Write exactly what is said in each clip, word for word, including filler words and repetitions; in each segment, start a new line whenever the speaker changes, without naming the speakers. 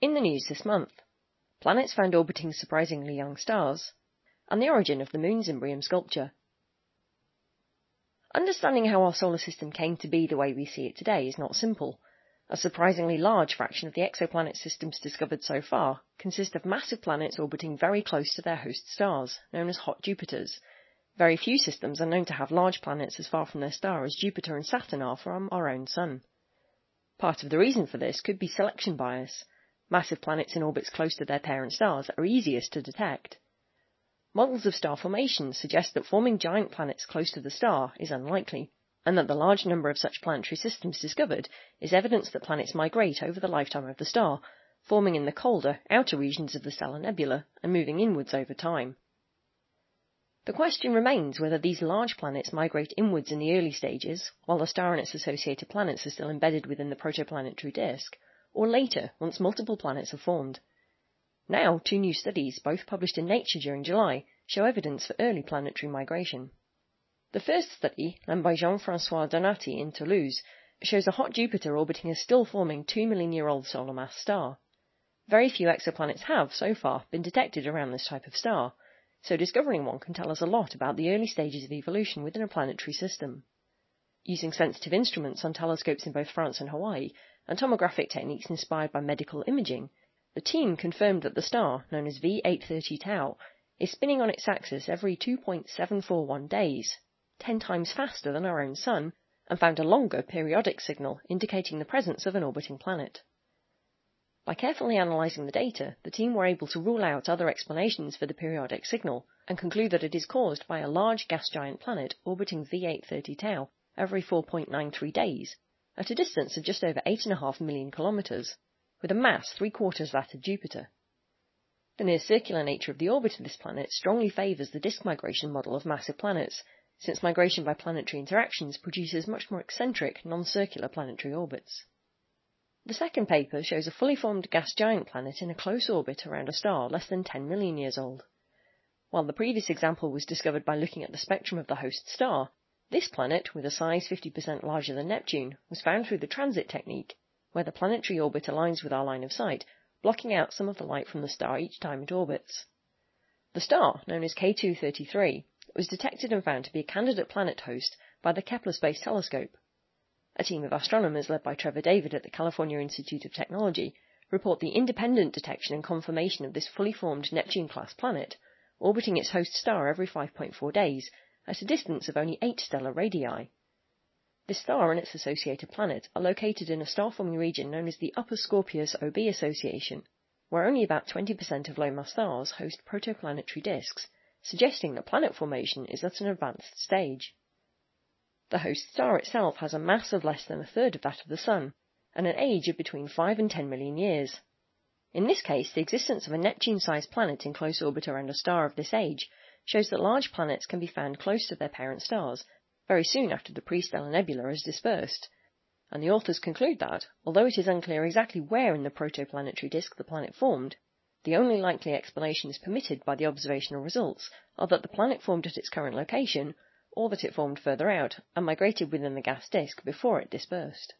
In the news this month, planets found orbiting surprisingly young stars, and the origin of the Moon's Imbrium sculpture. Understanding how our solar system came to be the way we see it today is not simple. A surprisingly large fraction of the exoplanet systems discovered so far consist of massive planets orbiting very close to their host stars, known as hot Jupiters. Very few systems are known to have large planets as far from their star as Jupiter and Saturn are from our own Sun. Part of the reason for this could be selection bias. Massive planets in orbits close to their parent stars are easiest to detect. Models of star formation suggest that forming giant planets close to the star is unlikely, and that the large number of such planetary systems discovered is evidence that planets migrate over the lifetime of the star, forming in the colder, outer regions of the stellar nebula and moving inwards over time. The question remains whether these large planets migrate inwards in the early stages, while the star and its associated planets are still embedded within the protoplanetary disk, or later, once multiple planets have formed. Now, two new studies, both published in Nature during July, show evidence for early planetary migration. The first study, led by Jean-François Donati in Toulouse, shows a hot Jupiter orbiting a still-forming two million year old solar mass star. Very few exoplanets have, so far, been detected around this type of star, so discovering one can tell us a lot about the early stages of evolution within a planetary system. Using sensitive instruments on telescopes in both France and Hawaii, and tomographic techniques inspired by medical imaging, the team confirmed that the star, known as V eight thirty Tau, is spinning on its axis every two point seven four one days, ten times faster than our own Sun, and found a longer periodic signal indicating the presence of an orbiting planet. By carefully analysing the data, the team were able to rule out other explanations for the periodic signal, and conclude that it is caused by a large gas giant planet orbiting V eight thirty Tau every four point nine three days, at a distance of just over eight point five million kilometres, with a mass three-quarters that of Jupiter. The near-circular nature of the orbit of this planet strongly favours the disk migration model of massive planets, since migration by planetary interactions produces much more eccentric, non-circular planetary orbits. The second paper shows a fully formed gas giant planet in a close orbit around a star less than ten million years old. While the previous example was discovered by looking at the spectrum of the host star, this planet, with a size fifty percent larger than Neptune, was found through the transit technique, where the planetary orbit aligns with our line of sight, blocking out some of the light from the star each time it orbits. The star, known as K two thirty-three, was detected and found to be a candidate planet host by the Kepler Space Telescope. A team of astronomers led by Trevor David at the California Institute of Technology report the independent detection and confirmation of this fully formed Neptune-class planet, orbiting its host star every five point four days, at a distance of only eight stellar radii. This star and its associated planet are located in a star-forming region known as the Upper Scorpius O B Association, where only about twenty percent of low-mass stars host protoplanetary disks, suggesting that planet formation is at an advanced stage. The host star itself has a mass of less than a third of that of the Sun, and an age of between five and ten million years. In this case, the existence of a Neptune-sized planet in close orbit around a star of this age shows that large planets can be found close to their parent stars, very soon after the pre-stellar nebula is dispersed, and the authors conclude that, although it is unclear exactly where in the protoplanetary disk the planet formed, the only likely explanations permitted by the observational results are that the planet formed at its current location, or that it formed further out and migrated within the gas disk before it dispersed.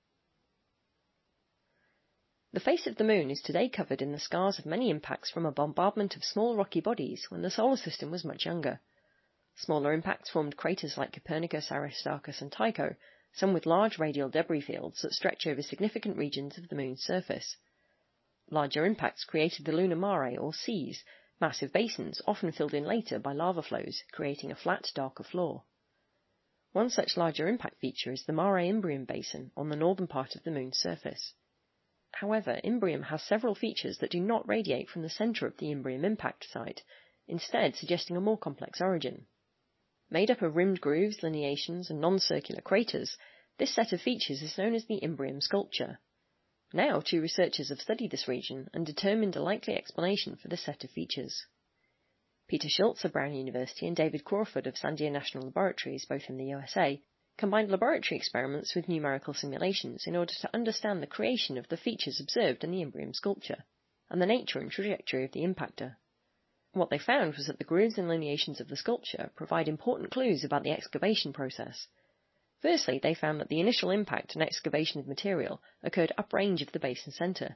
The face of the Moon is today covered in the scars of many impacts from a bombardment of small rocky bodies when the solar system was much younger. Smaller impacts formed craters like Copernicus, Aristarchus and Tycho, some with large radial debris fields that stretch over significant regions of the Moon's surface. Larger impacts created the lunar mare, or seas, massive basins often filled in later by lava flows, creating a flat, darker floor. One such larger impact feature is the Mare Imbrium Basin on the northern part of the Moon's surface. However, Imbrium has several features that do not radiate from the centre of the Imbrium impact site, instead suggesting a more complex origin. Made up of rimmed grooves, lineations, and non-circular craters, this set of features is known as the Imbrium sculpture. Now, two researchers have studied this region and determined a likely explanation for this set of features. Peter Schultz of Brown University and David Crawford of Sandia National Laboratories, both in the U S A, combined laboratory experiments with numerical simulations in order to understand the creation of the features observed in the Imbrium sculpture, and the nature and trajectory of the impactor. What they found was that the grooves and lineations of the sculpture provide important clues about the excavation process. Firstly, they found that the initial impact and excavation of material occurred uprange of the basin centre,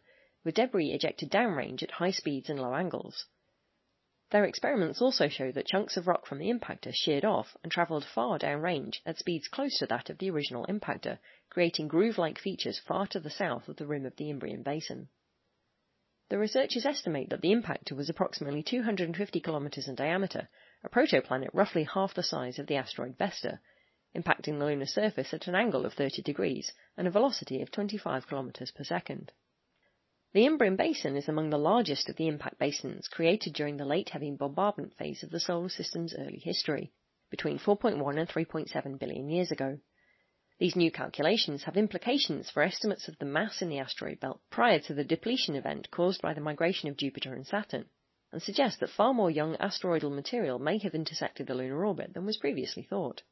with debris ejected downrange at high speeds and low angles. Their experiments also show that chunks of rock from the impactor sheared off and travelled far downrange at speeds close to that of the original impactor, creating groove-like features far to the south of the rim of the Imbrium Basin. The researchers estimate that the impactor was approximately two hundred fifty kilometres in diameter, a protoplanet roughly half the size of the asteroid Vesta, impacting the lunar surface at an angle of thirty degrees and a velocity of twenty-five kilometres per second. The Imbrium Basin is among the largest of the impact basins created during the late heavy bombardment phase of the Solar System's early history, between four point one and three point seven billion years ago. These new calculations have implications for estimates of the mass in the asteroid belt prior to the depletion event caused by the migration of Jupiter and Saturn, and suggest that far more young asteroidal material may have intersected the lunar orbit than was previously thought.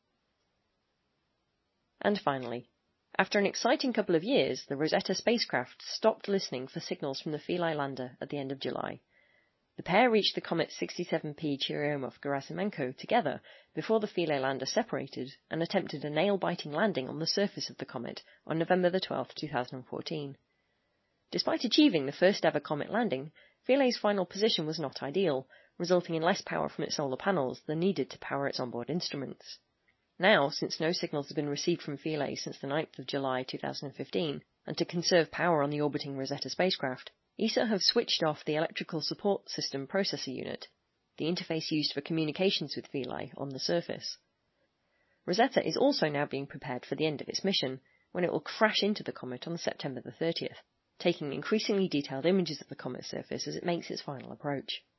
And finally, after an exciting couple of years, the Rosetta spacecraft stopped listening for signals from the Philae lander at the end of July. The pair reached the comet sixty-seven P Churyumov-Gerasimenko together before the Philae lander separated and attempted a nail-biting landing on the surface of the comet on November the twelfth, two thousand fourteen. Despite achieving the first-ever comet landing, Philae's final position was not ideal, resulting in less power from its solar panels than needed to power its onboard instruments. Now, since no signals have been received from Philae since the ninth of July two thousand fifteen, and to conserve power on the orbiting Rosetta spacecraft, E S A have switched off the Electrical Support System Processor Unit, the interface used for communications with Philae on the surface. Rosetta is also now being prepared for the end of its mission, when it will crash into the comet on September the thirtieth, taking increasingly detailed images of the comet's surface as it makes its final approach.